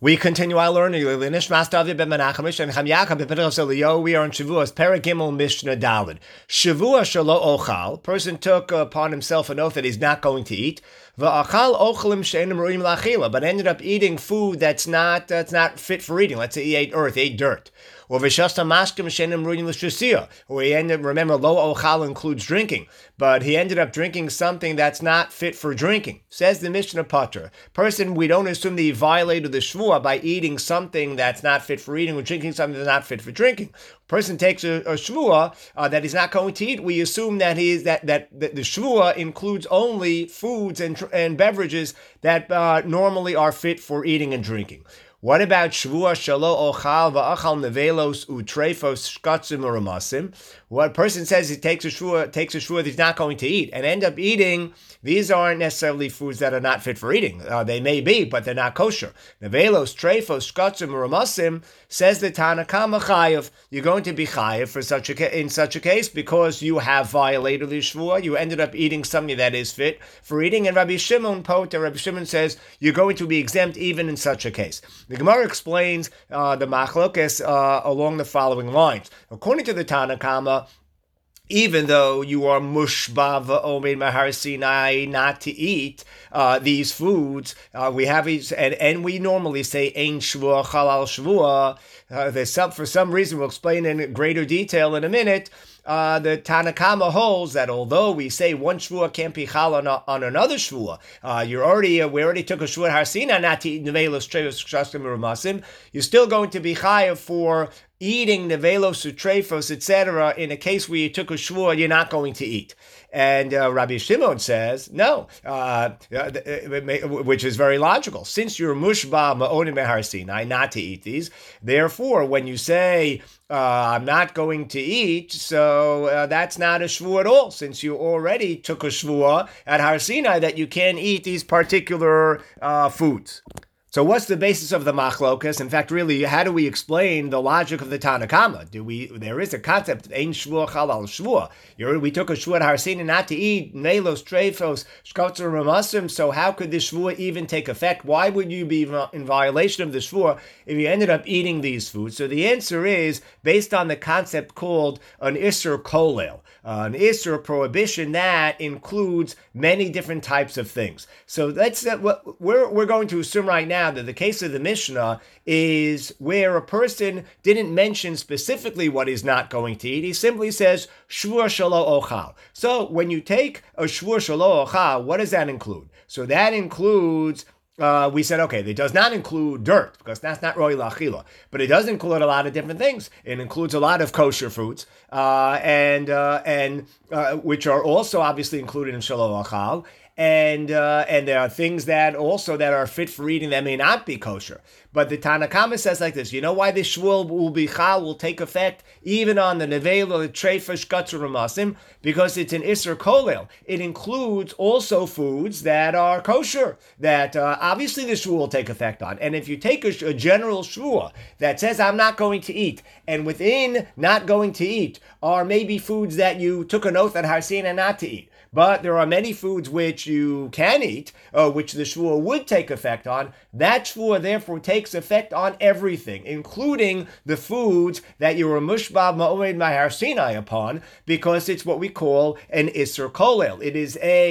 We continue our learning. We are in Shavuos Perek Gimel Mishnah Daled. Shavua shelo ochal. Person took upon himself an oath that he's not going to eat. Va'achal ochelim she'enim roim la'achila, but ended up eating food that's not fit for eating. Let's say he ate earth, ate dirt. Or v'shasta mashkim she'enim roim l'shusiyah. Or he ended, remember, lo ochal includes drinking, but he ended up drinking something that's not fit for drinking. Says the Mishnah Pater. Person, we don't assume that he violated the shvua by eating something that's not fit for eating or drinking something that's not fit for drinking. Person takes a shvua that he's not going to eat. We assume that that the shvua includes only foods and beverages that normally are fit for eating and drinking. What about shvua shelo ochal va'achal nevelos utrefos shkatzim uramasim? What person says he takes a shvua that he's not going to eat and end up eating. These aren't necessarily foods that are not fit for eating. They may be, but they're not kosher. Nevelos, trefos, shkatzim uramasim, says the Tana Kama chayav. You're going to be chayav in such a case because you have violated the shvua. You ended up eating something that is fit for eating, and Rabbi Shimon says you're going to be exempt even in such a case. The Gemara explains the machlokes along the following lines. According to the Tana Kama, even though you are mushba v'omed mahar Sinai not to eat these foods, we have and we normally say ein shvua halal shvua. For some reason, we'll explain in greater detail in a minute. The Tana Kama holds that although we say one shvua can't be chal on another shvua, we already took a shvua har Sinai not to eat nevelos, trefos, shkatzim uramasim. You're still going to be chayav for eating nevelos, utrefos, etc. in a case where you took a shvua you're not going to eat. And Rabbi Shimon says, no, which is very logical. Since you're mushba ma'onim behar Sinai, not to eat these, therefore, when you say, I'm not going to eat, so that's not a shvua at all, since you already took a shvua at Har Sinai that you can't eat these particular foods. So what's the basis of the machlokas? In fact, really, how do we explain the logic of the Tana Kama? There is a concept of ein shvua halal shvua. We took a shvua at Har Sinai not to eat nevelos, trefos, shkatzim uramasim. So how could this shvua even take effect? Why would you be in violation of the shvua if you ended up eating these foods? So the answer is based on the concept called an isur kolel, an isur prohibition that includes many different types of things. So that's what we're going to assume right now. That the case of the Mishnah is where a person didn't mention specifically what he's not going to eat. He simply says, shvua shelo ochal. So when you take a shvua shelo ochal, what does that include? So that includes, we said, okay, it does not include dirt, because that's not roi la'achila, but it does include a lot of different things. It includes a lot of kosher foods, and which are also obviously included in shelo ochal. And there are things that are fit for eating that may not be kosher. But the Tana Kama says like this: you know why this shvua will take effect even on the nevela, the trefos, shkatzim uramasim? Because it's an isur kolel. It includes also foods that are kosher that obviously the shvua will take effect on. And if you take a general shvua that says I'm not going to eat, and within not going to eat are maybe foods that you took an oath at Har Sinai not to eat, but there are many foods which you can eat, which the shvua would take effect on. That shvua therefore takes effect on everything, including the foods that you were mushba ma'omed mahar Sinai upon, because it's what we call an isur kolel. It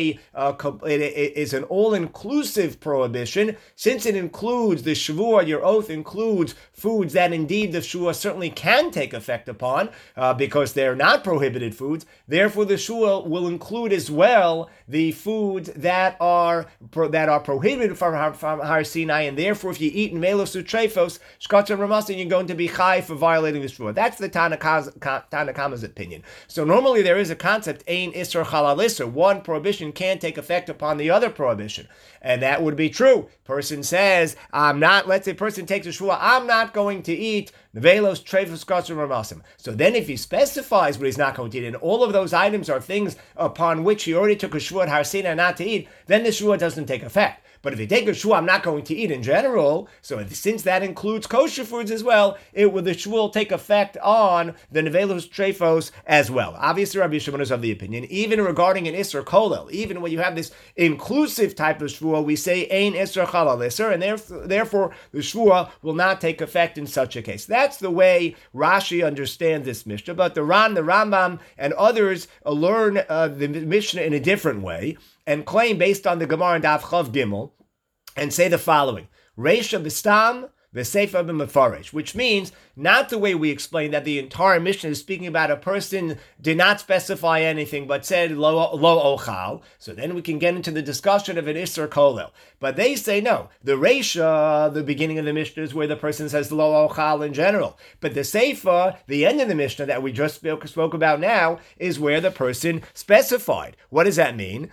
is an all-inclusive prohibition, since it includes the shvua. Your oath includes foods that indeed the shvua certainly can take effect upon, because they're not prohibited foods. Therefore, the shvua will include as well the foods that are prohibited from Har Sinai, and therefore if you eat nevelos utrefos, shkatzim uramasim, you're going to be chai for violating the shvua. That's the Tana Kama's opinion. So normally there is a concept, ein isur halal isur. One prohibition can take effect upon the other prohibition, and that would be true. Person says, let's say person takes a shvua, I'm not going to eat nevelos, trefos, shkatzim uramasim. So then if he specifies what he's not going to eat, and all of those items are things upon which he already took a shvua at Har Sinai not to eat, then the shvua doesn't take effect. But if you take a shvua, I'm not going to eat in general, so since that includes kosher foods as well, the shvua will take effect on the nevelos treifos as well. Obviously, Rabbi Shimon is of the opinion, even regarding an Isser Kolel, even when you have this inclusive type of shvua, we say Ein Isser Chalal Isser, and therefore the shvua will not take effect in such a case. That's the way Rashi understands this Mishnah, but the Ran, the Rambam, and others learn the Mishnah in a different way and claim based on the Gemara and Daf Chav Gimel and say the following: Reisha b'stam v'seifa b'mefaresh, which means not the way we explain that the entire Mishnah is speaking about a person did not specify anything but said lo ochal. So then we can get into the discussion of an Isser Kolel. But they say no. The Reisha, the beginning of the Mishnah, is where the person says lo ochal in general. But the Seifa, the end of the Mishnah that we just spoke about now, is where the person specified. What does that mean?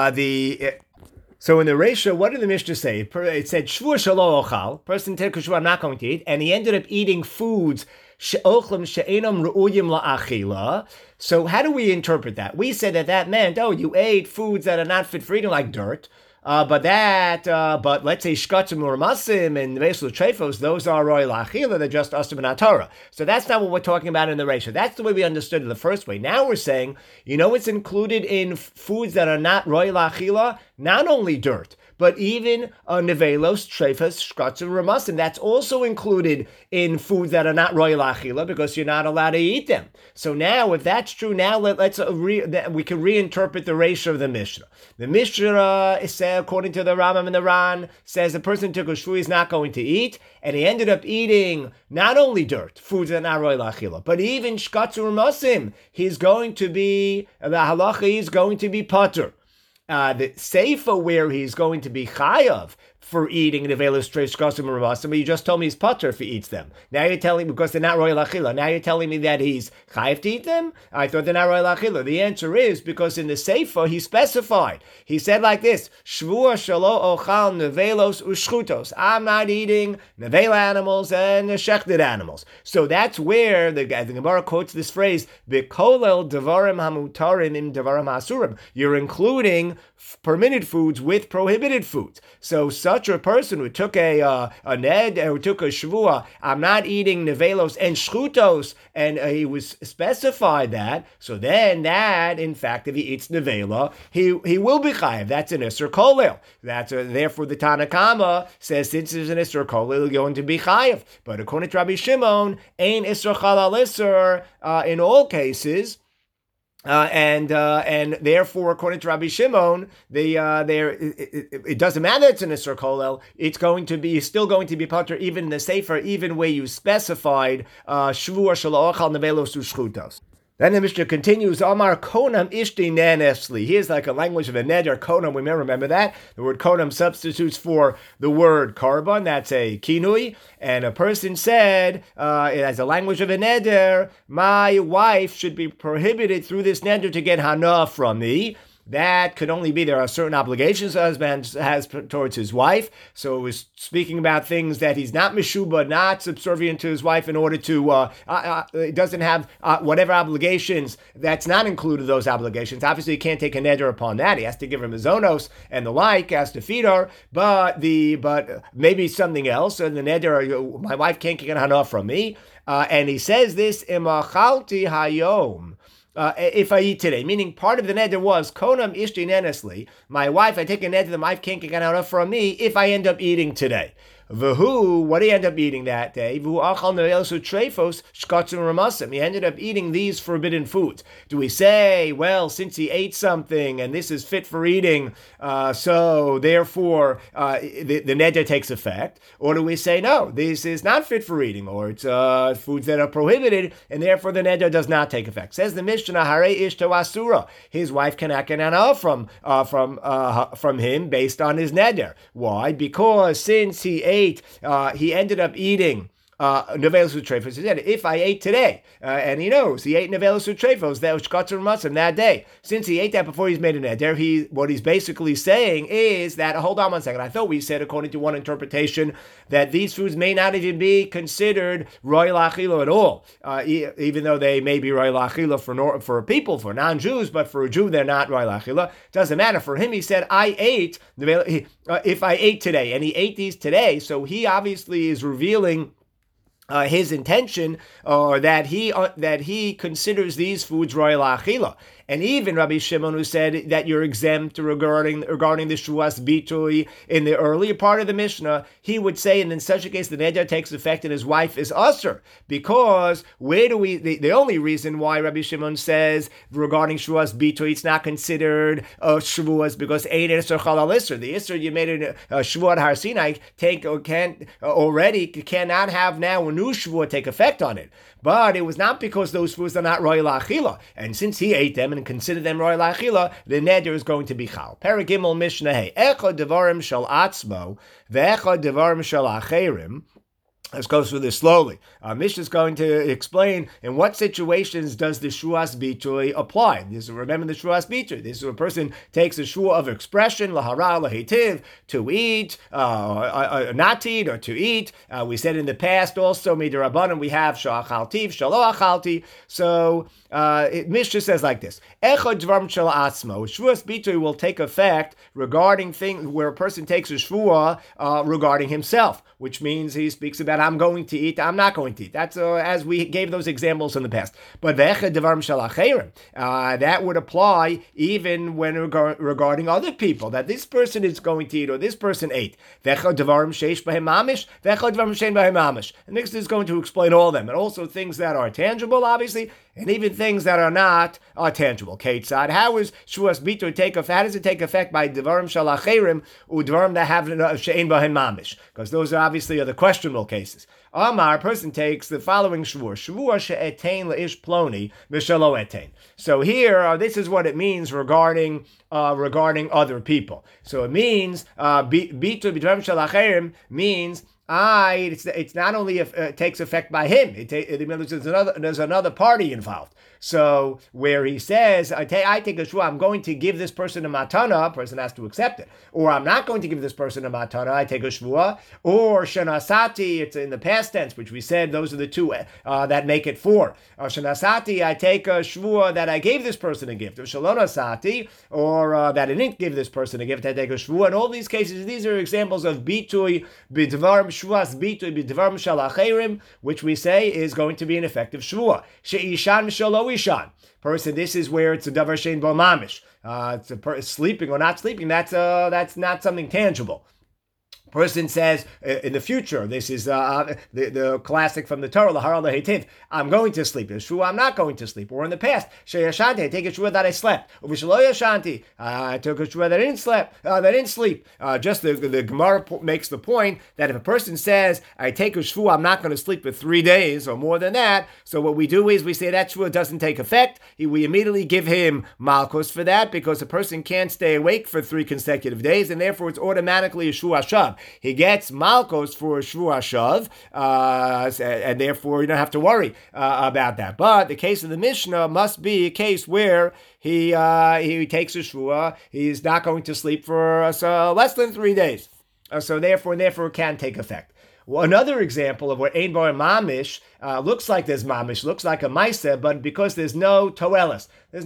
So in the Reisha, what did the Mishnah say? It said, Shvua shelo ochal, person took a shvua, I'm not going to eat, and he ended up eating foods, she'ochlim she'enam ru'uyim la'achila. So how do we interpret that? We said that meant, you ate foods that are not fit for eating, like dirt, but let's say shkatzim or masim and vesel treifos, those are roy la'achila, they're just asim and Torah. So that's not what we're talking about in the Reisha. That's the way we understood it the first way. Now we're saying, it's included in foods that are not roy la'achila, not only dirt, but even nevelos, treifos, shkatzim, ramasim. That's also included in foods that are not royal achila because you're not allowed to eat them. So now, if that's true, now we can reinterpret the Reisha of the Mishnah. The Mishnah, according to the Rambam and the Ran, says the person took a shvu, he's not going to eat, and he ended up eating not only dirt, foods that are not royal achila, but even shkatzim, ramasim. The halacha is going to be patur. The Seifa where he's going to be chayav for eating the velos treis shkasim and ramasim, but you just told me he's patur if he eats them. Now you're telling me, because they're not royal achila, now you're telling me that he's chayav to eat them? I thought they're not royal achila. The answer is because in the Seifa he specified. He said like this: Shvua shelo ochal nevelos ushchutos. I'm not eating nevela animals and shechted animals. So that's where the Gemara quotes this phrase: B'kolel devarim hamutarim im devarim hasurim. You're including permitted foods with prohibited foods. So such a person who took a ned, who took a shvua, I'm not eating nevelos and shchutos, and he was specified that. So then that, in fact, if he eats nevela, he will be chayav. That's an Isser Kolel. Therefore the Tanna Kama says since there's an Isser Kolel, he's going to be chayav. But according to Rabbi Shimon, ain't Isser Chalal Isser in all cases. And therefore, according to Rabbi Shimon, it doesn't matter it's an Isser Kolel. It's still going to be patur even in the Sefer, even where you specified Shvua shelo ochal nevelos ushchutos. Then the Mishnah continues, Amar konam ishti nanesli. Here's like a language of a neder, konam, we may remember that. The word konam substitutes for the word karban, that's a kinui. And a person said, as a language of a neder, my wife should be prohibited through this neder to get hana from me. That could only be, there are certain obligations the husband has towards his wife. So it was speaking about things that he's not meshuba, not subservient to his wife in order to, he doesn't have whatever obligations, that's not included those obligations. Obviously, he can't take a neder upon that. He has to give her mizonos and the like, has to feed her, but maybe something else. And the neder, my wife can't get hana from me. And he says this, imachalti hayom. If I eat today, meaning part of the neder was konam ishti nenesli. My wife, I take a neder, the wife can't get out from me if I end up eating today. V'hu, what did he end up eating that day? V'hu achal nevelos treifos shkatzim ramasim. He ended up eating these forbidden foods. Do we say, well, since he ate something and this is fit for eating, so therefore the neder takes effect? Or do we say, no, this is not fit for eating, or it's foods that are prohibited, and therefore the neder does not take effect? Says the Mishnah, Hare ishto asura. His wife cannot get an from him based on his neder. Why? Because since he ended up eating Nevelus Utrefos. He said, if I ate today, and he knows he ate Nevelus Utrefos, that was Shkatzar Matzim that day. Since he ate that before he's made an neder, what he's basically saying is that, hold on one second, I thought we said, according to one interpretation, that these foods may not even be considered Roy Lachila at all, even though they may be Roy Lachila for people, for non-Jews, but for a Jew, they're not Roy Lachila. Doesn't matter. For him, he said, I ate, if I ate today, and he ate these today, so he obviously is revealing his intention, or that he considers these foods royal achila. And even Rabbi Shimon, who said that you're exempt regarding the Shuas Bitui in the earlier part of the Mishnah, he would say, and in such a case, the neder takes effect and his wife is usher. Because the only reason why Rabbi Shimon says regarding Shuas Bitui, it's not considered Shuas because Ein Isser Chalal Isser. The Isser you made a Shuat Har Sinai cannot have now a new Shuat take effect on it. But it was not because those foods are not royal achila. And since he ate them and considered them royal achila, the neder is going to be chal. Paragimel Mishnah Hey. Echad devarim shel atzmo, ve'echad devarim shel acherim. Let's go through this slowly. Mishnah is going to explain in what situations does the shuas bitui apply. Remember the shuas bitui. This is where a person takes a shua of expression, lahara, lahitiv, to eat, not to eat, or to eat. We said in the past also, midirabanan, we have sha'achaltiv, shalo'achalti. So Mishnah says like this: Echad dvarim shel atzmo. Shuas bitui will take effect regarding things where a person takes a shua regarding himself, which means he speaks about I'm going to eat, I'm not going to eat. That's as we gave those examples in the past. But ve'echad devarim shel acherim, that would apply even when regarding other people, that this person is going to eat or this person ate. Ve'echad devarim sheish bahem mamish, ve'echad devarim shein bahem mamish. And next is going to explain all of them, and also things that are tangible, obviously, and even things that are not tangible. Ketzad, how is shuas bitui take effect? How does it take effect by devarim shel acherim or devarim that have shein bahem mamish? Because those are obviously the questionable cases. Amar, a person takes the following shvur she'etain leish ploni v'shelo etain. So here, this is what it means regarding other people. So it means bitui b'dvarim shel acherim means it's not only it takes effect by him. There's another party involved. So where he says, I take a shua, I'm going to give this person a matana, a person has to accept it. Or I'm not going to give this person a matana, I take a shvua. Or shenasati, it's in the past tense, which we said those are the two that make it four. Shenasati, I take a shvua that I gave this person a gift. Or shalonasati, or that I didn't give this person a gift, I take a shvua. In all these cases, these are examples of bitui, bidvarim shuas bitui, bidvarim shel acherim, which we say is going to be an effective shvua. She'ishan shelo ishan. Person, this is where it's a davar shein bo mamish. It's sleeping or not sleeping. That's not something tangible. Person says in the future, this is the classic from the Torah, lahara lahitiv, I'm going to sleep. In shua, I'm not going to sleep. Or in the past, sheyashanti, I take a shua that I slept. Or v'shelo yashanti, I took a shua that I didn't sleep. Just the Gemara makes the point that if a person says, I take a shua, I'm not going to sleep for 3 days or more than that, so what we do is we say that shua doesn't take effect. We immediately give him malchus for that, because a person can't stay awake for 3 consecutive days, and therefore it's automatically a shua shav. He gets malchus for a shvua shav, and therefore you don't have to worry about that. But the case of the Mishnah must be a case where he takes a shvua, he's not going to sleep for less than 3 days. So therefore it can take effect. Well, another example of what Ein Bar Mamish looks like there's Mamish, looks like a Maiseh, but because there's no Toelis, there's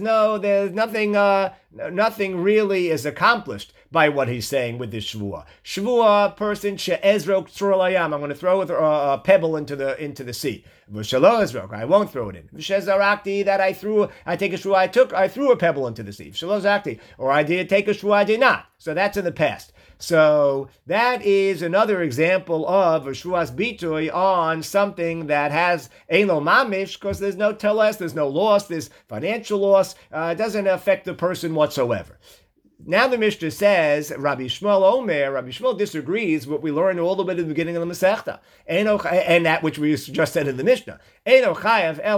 nothing really is accomplished by what he's saying with this Shvua. Shvua, person, she'ezrok tzur I'm going to throw a pebble into the sea. V'shelo ezrok, I won't throw it in. V'shezarakti, that I take a Shvua, I threw a pebble into the sea. V'shelo zakti, or I did take a Shvua, I did not. So that's in the past. So that is another example of a Shuas Bitui on something that has Ein Lo Mamish, because there's no teles, there's no loss, there's financial loss. It doesn't affect the person whatsoever. Now the Mishnah says, Rabbi Shmuel disagrees with what we learned all the way at the beginning of the Masechta, and that which we just said in the Mishnah. You're only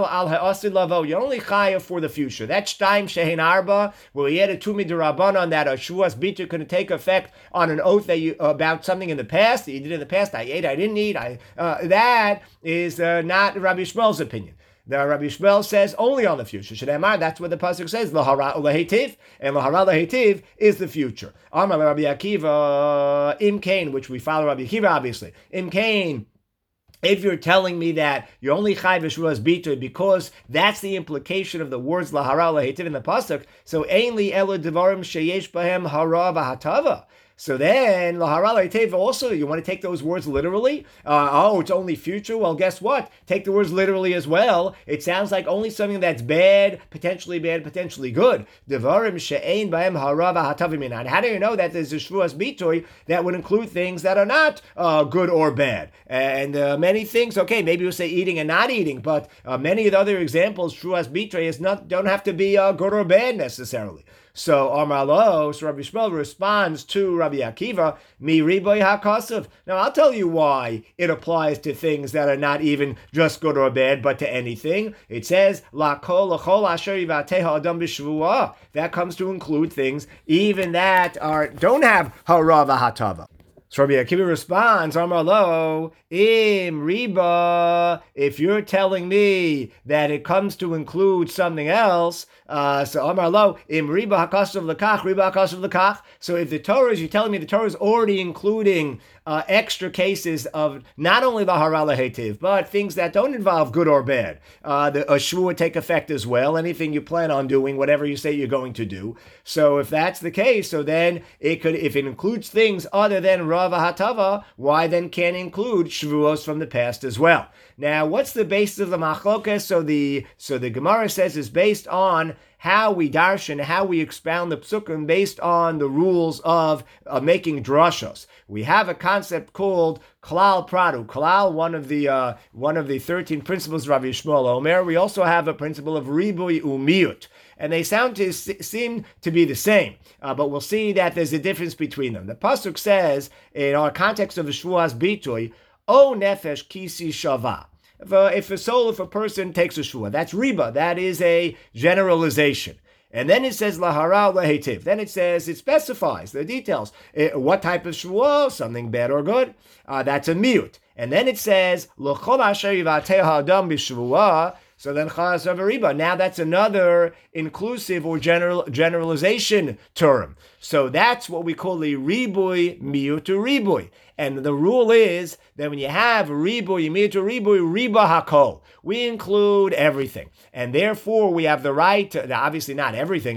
chayav for the future. That's Shtaim Shehin Arba, where we added Tumi D'Rabbanan that a Shuas Bitra couldn't take effect on an oath that you about something in the past that you did in the past. I ate, I didn't eat. That is not Rabbi Shmuel's opinion. The Rabbi Shmuel says only on the future. Shneimar, that's what the pasuk says. Lahara ulehetiv, and lahara lehetiv is the future. Amar Rabbi Akiva imkain, which we follow Rabbi Akiva obviously. Imkain. If you're telling me that you're only chayv v'shuas bitoy because that's the implication of the words lahara lehetiv in the pasuk, so ainli elu devarim sheyesh bahem hara v'hatava. So then, lahara le'tev also, you want to take those words literally? It's only future? Well, guess what? Take the words literally as well. It sounds like only something that's bad, potentially good. Devarim she'ein b'hem hara v'hatavim. How do you know that there's a shvuas bitoy that would include things that are not good or bad? And many things, okay, maybe you'll say eating and not eating, but many of the other examples, shvuas bitoy don't have to be good or bad necessarily. So Amar Lo, so Rabbi Shmuel responds to Rabbi Akiva, Mi riboy hakasav. Now I'll tell you why it applies to things that are not even just good or bad, but to anything. It says, La kol l'chol asher yivateha adam b'shvuah. That comes to include things even that don't have hara v'hatava. So Rabbi Akiva responds, Amar Lo, im riba, if you're telling me that it comes to include something else, so Amar Lo, im riba hakasav l'kach, riba hakasav l'kach. So if you're telling me the Torah is already including extra cases of not only the hara lehetiv, but things that don't involve good or bad. The shvua would take effect as well, anything you plan on doing, whatever you say you're going to do. So if that's the case, so then if it includes things other than Rava Hatava, why then can't include shvuos from the past as well? Now, what's the basis of the machlokas? So the Gemara says is based on how we darshan, how we expound the psukim based on the rules of making drashos. We have a concept called klal pradu. Klal, one of the 13 principles of Rabbi Shmuel Omer. We also have a principle of ribui umiyut. And they seem to be the same, but we'll see that there's a difference between them. The pasuk says, in our context of the shvuas bitoy, o nefesh kisi shava. If a person takes a shvua, that's riba. That is a generalization. And then it says lahara lehetiv. Then it specifies the details. What type of shvua? Something bad or good? That's a miyut. And then it says l'chol asher yivateha adam b'shvua. So then chas of riba. Now that's another inclusive or generalization term. So that's what we call the ribui miyut ribui. And the rule is that when you have ribui miyut ribui, riba hakol, we include everything. And therefore we have the right to, now obviously not everything.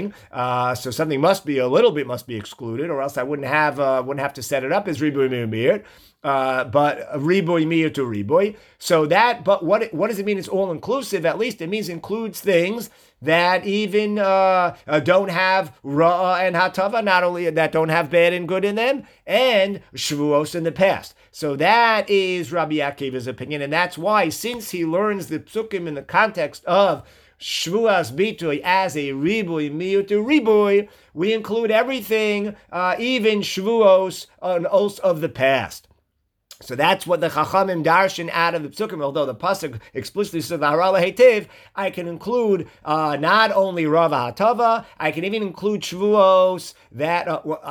So something must be excluded, or else I wouldn't have to set it up as ribui miyut. But riboy miyut to riboy. So that, but what does it mean? It's all inclusive. At least it means includes things that even don't have ra and hatava, not only that don't have bad and good in them, and shvuos in the past. So that is Rabbi Akiva's opinion, and that's why, since he learns the psukim in the context of shvuas bitoy as a ribui miyut to ribui, we include everything, even shvuos, an oath of the past. So that's what the Chachamim darshan out of the psukim. Although the pasuk explicitly says lahara lehetiv, I can include not only rava hatava, I can even include shvuos that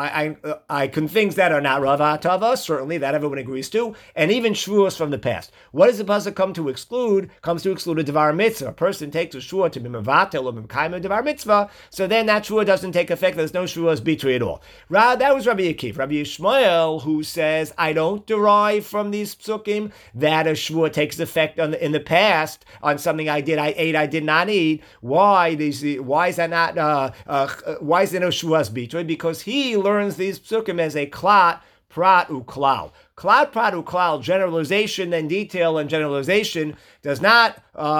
I can things that are not rava hatava. Certainly, that everyone agrees to, and even shvuos from the past. What does the pasuk come to exclude? Comes to exclude a devar mitzvah. A person takes a shvua to be mevatel or mekayim a devar mitzvah, so then that shvua doesn't take effect. There's no shvuos bitoy at all. That was Rabbi Akiva. Rabbi Yishmael, who says I don't derive from these psukim that a shvua takes effect in the past on something I ate, I did not eat. Why is that not? Why is there no shvuas bitoy? Because he learns these psukim as a klat prat uklal. Klat prat uklal, generalization and detail and generalization does not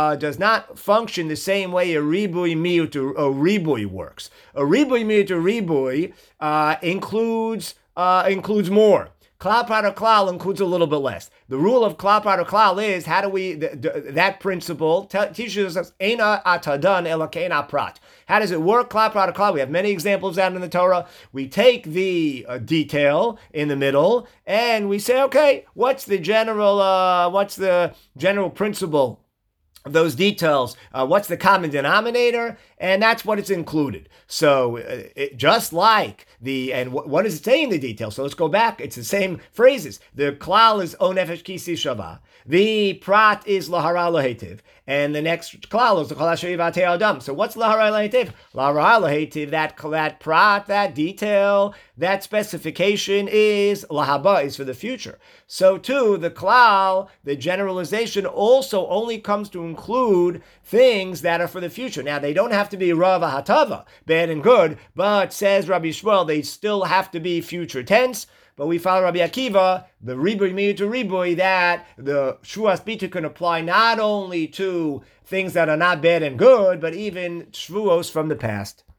function the same way a ribui miyut or a ribui works. A ribui miyut or ribui includes more. Klal Prat Klal includes a little bit less. The rule of Klal Prat Klal is, how do we, that principle teaches us, Eina Atadan Elakeina Prat. How does it work? Klal Prat Klal. We have many examples out in the Torah. We take the detail in the middle and we say, okay, what's the general principle of those details? What's the common denominator? And that's what it's included. So just like what does it say in the details? So let's go back. It's the same phrases. The klal is o nefesh kisi shava. The prat is lahara lahetiv. And the next klal is the kol asher yivatei adam. So what's lahara lahetiv? Lahara lahetiv, that prat, that detail, that specification is lahaba, is for the future. So too, the klal, the generalization, also only comes to include things that are for the future. Now, they don't have to be rava hatava, bad and good, but says Rabbi Shmuel, they still have to be future tense. But we follow Rabbi Akiva, the ribui miyu to ribui, that the shvuas bitul can apply not only to things that are not bad and good, but even shvuos from the past.